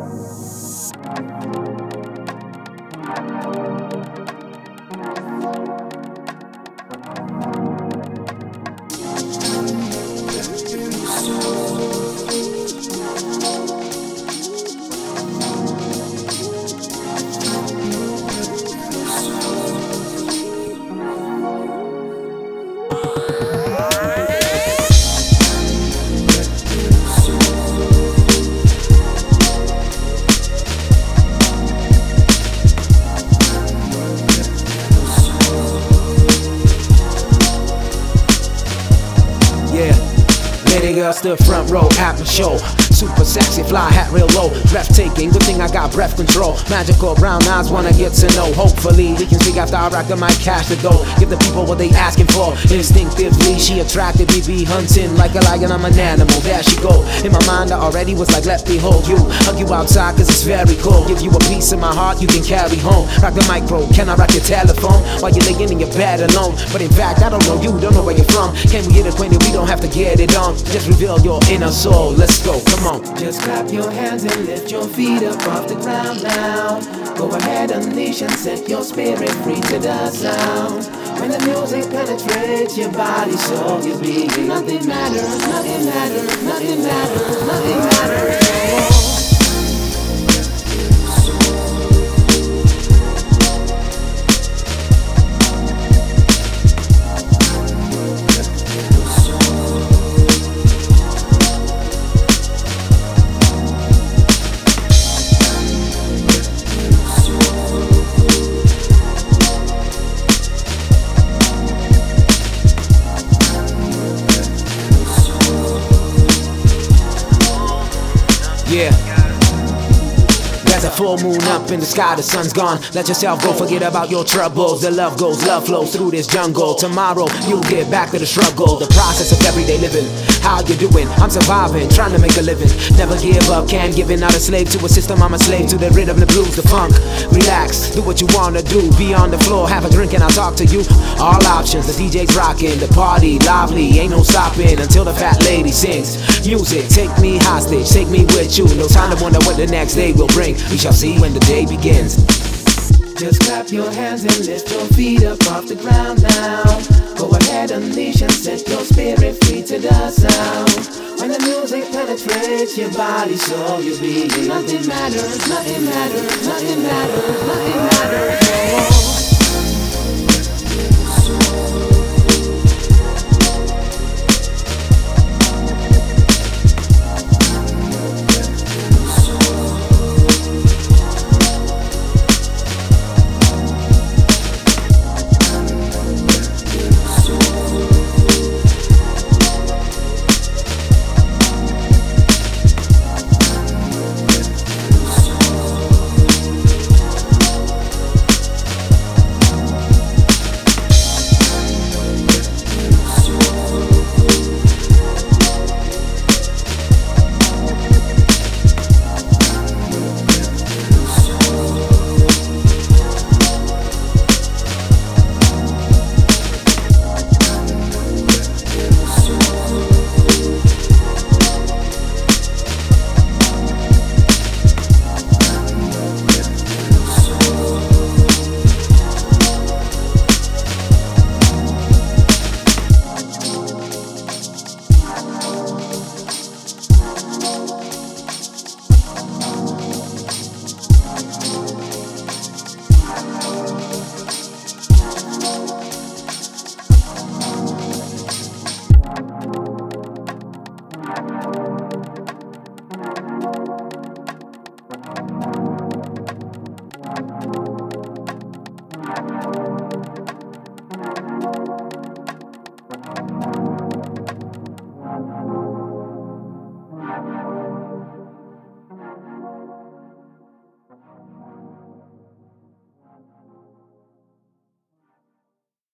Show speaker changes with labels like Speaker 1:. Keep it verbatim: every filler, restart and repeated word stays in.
Speaker 1: Lady girl stood front row at my show. Super sexy, fly hat real low, breathtaking, good thing I got breath control. Magical brown eyes wanna get to know. Hopefully we can speak after I rock the mic, cash the dough. Give the people what they asking for. Instinctively she attracted me, be hunting like a lion, I'm an animal. There she go. In my mind I already was like, let me hold you. Hug you outside cause it's very cold. Give you a piece of my heart you can carry home. Rock the mic bro, can I rock your telephone? While you're laying in your bed alone. But in fact I don't know you, don't know where you're from. Can we get acquainted? We don't have to get it on. Just reveal your inner soul, let's go, come on.
Speaker 2: Just clap your hands and lift your feet up off the ground now. Go ahead, unleash and set your spirit free to the sound. When the music penetrates your body, soul, your being, nothing matters, nothing matters, nothing matters, nothing matters.
Speaker 1: Yeah. There's a full moon up in the sky, the sun's gone. Let yourself go, forget about your troubles. The love goes, love flows through this jungle. Tomorrow, you'll get back to the struggle. The process of everyday living. How you doing? I'm surviving, trying to make a living. Never give up, can't give in. Not a slave to a system, I'm a slave to the rhythm, the blues, the funk. Relax, do what you wanna do. Be on the floor, have a drink and I'll talk to you. All options, the D J's rocking. The party, lively, ain't no stopping until the fat lady sings. Music, take me hostage, take me with you. No time to wonder what the next day will bring. We shall see when the day begins.
Speaker 2: Just clap your hands and lift your feet up off the ground now. Go ahead, unleash and set your spirit free to the sound. When the music penetrates your body, soul, your being, nothing matters, nothing matters, nothing matters, nothing matters.